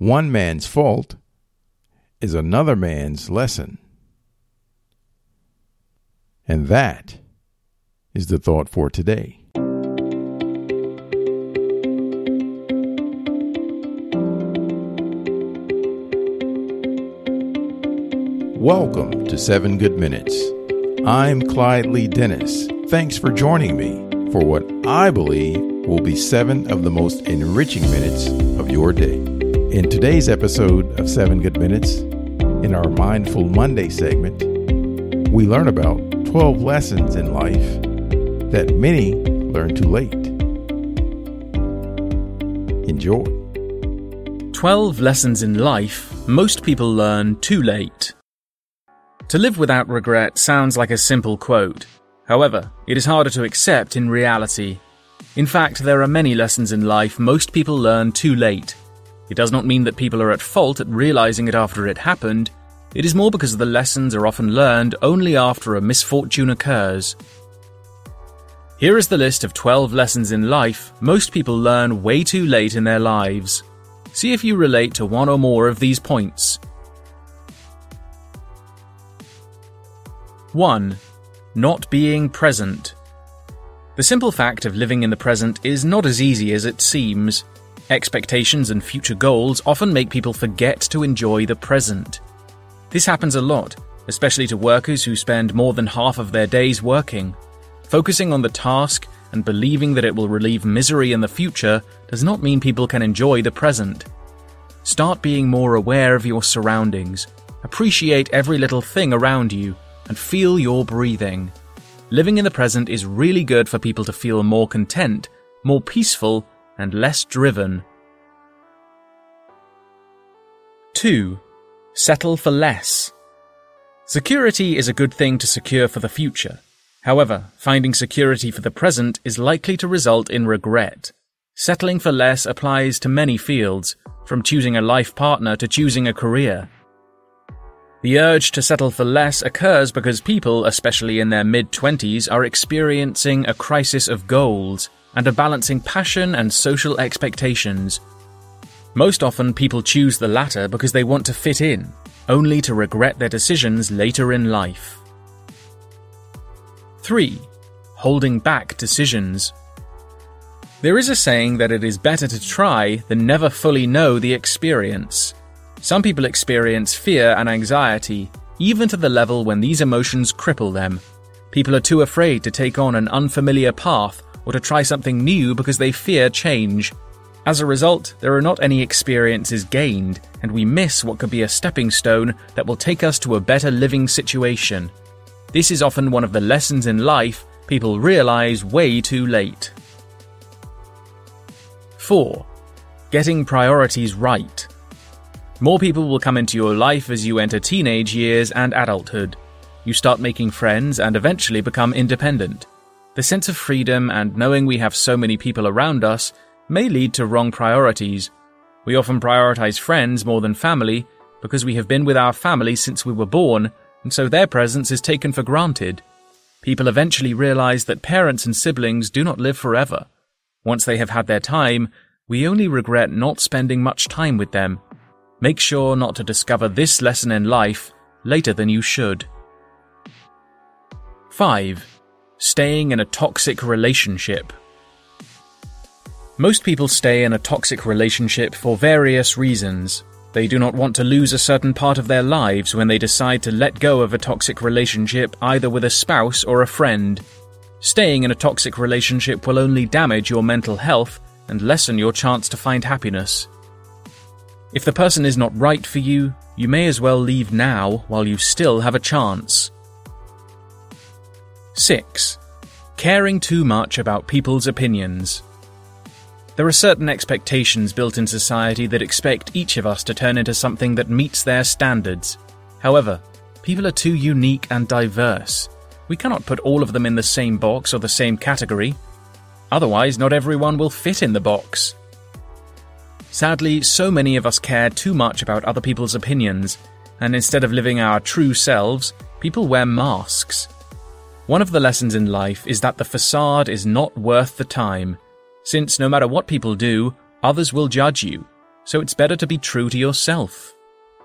One man's fault is another man's lesson. And that is the thought for today. Welcome to 7 Good Minutes. I'm Clyde Lee Dennis. Thanks for joining me for what I believe will be 7 of the most enriching minutes of your day. In today's episode of 7 Good Minutes, in our Mindful Monday segment, we learn about 12 lessons in life that many learn too late. Enjoy. 12 lessons in life most people learn too late. To live without regret sounds like a simple quote. However, it is harder to accept in reality. In fact, there are many lessons in life most people learn too late. It does not mean that people are at fault at realizing it after it happened. It is more because the lessons are often learned only after a misfortune occurs. Here is the list of 12 lessons in life most people learn way too late in their lives. See if you relate to one or more of these points. 1. Not being present. The simple fact of living in the present is not as easy as it seems. Expectations and future goals often make people forget to enjoy the present. This happens a lot, especially to workers who spend more than half of their days working. Focusing on the task and believing that it will relieve misery in the future does not mean people can enjoy the present. Start being more aware of your surroundings. Appreciate every little thing around you. And feel your breathing. Living in the present is really good for people to feel more content, more peaceful, and less driven. 2. Settle for less. Security is a good thing to secure for the future. However, finding security for the present is likely to result in regret. Settling for less applies to many fields, from choosing a life partner to choosing a career. The urge to settle for less occurs because people, especially in their mid-20s, are experiencing a crisis of goals and are balancing passion and social expectations. Most often, people choose the latter because they want to fit in, only to regret their decisions later in life. 3. Holding back decisions. There is a saying that it is better to try than never fully know the experience. Some people experience fear and anxiety, even to the level when these emotions cripple them. People are too afraid to take on an unfamiliar path or to try something new because they fear change. As a result, there are not any experiences gained, and we miss what could be a stepping stone that will take us to a better living situation. This is often one of the lessons in life people realize way too late. 4. Getting priorities right. More people will come into your life as you enter teenage years and adulthood. You start making friends and eventually become independent. The sense of freedom and knowing we have so many people around us may lead to wrong priorities. We often prioritize friends more than family because we have been with our family since we were born, and so their presence is taken for granted. People eventually realize that parents and siblings do not live forever. Once they have had their time, we only regret not spending much time with them. Make sure not to discover this lesson in life later than you should. 5. Staying in a toxic relationship. Most people stay in a toxic relationship for various reasons. They do not want to lose a certain part of their lives when they decide to let go of a toxic relationship either with a spouse or a friend. Staying in a toxic relationship will only damage your mental health and lessen your chance to find happiness. If the person is not right for you, you may as well leave now while you still have a chance. 6. Caring too much about people's opinions. There are certain expectations built in society that expect each of us to turn into something that meets their standards. However, people are too unique and diverse. We cannot put all of them in the same box or the same category. Otherwise, not everyone will fit in the box. Sadly, so many of us care too much about other people's opinions, and instead of living our true selves, people wear masks. One of the lessons in life is that the facade is not worth the time, since no matter what people do, others will judge you. so it's better to be true to yourself.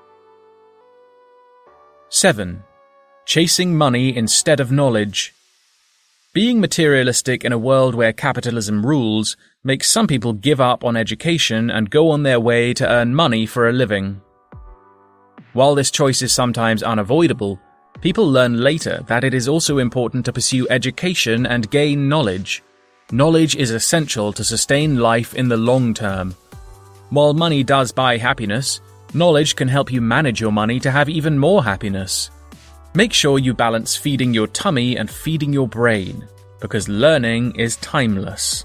7. Chasing money instead of knowledge. Being materialistic in a world where capitalism rules makes some people give up on education and go on their way to earn money for a living. While this choice is sometimes unavoidable, people learn later that it is also important to pursue education and gain knowledge. Knowledge is essential to sustain life in the long term. While money does buy happiness, knowledge can help you manage your money to have even more happiness. Make sure you balance feeding your tummy and feeding your brain, because learning is timeless.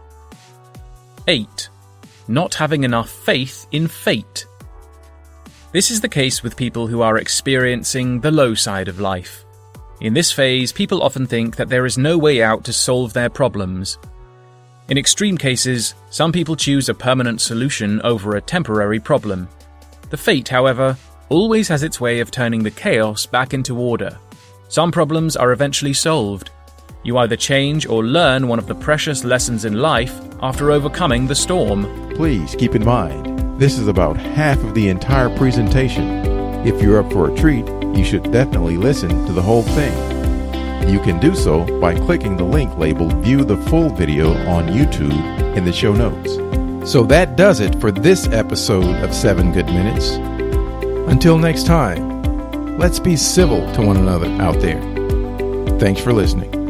8. Not having enough faith in fate. This is the case with people who are experiencing the low side of life. In this phase, people often think that there is no way out to solve their problems. In extreme cases, some people choose a permanent solution over a temporary problem. The fate, however, always has its way of turning the chaos back into order. Some problems are eventually solved. You either change or learn one of the precious lessons in life after overcoming the storm. Please keep in mind, this is about half of the entire presentation. If you're up for a treat, you should definitely listen to the whole thing. You can do so by clicking the link labeled View the Full Video on YouTube in the show notes. So that does it for this episode of 7 Good Minutes. Until next time, let's be civil to one another out there. Thanks for listening.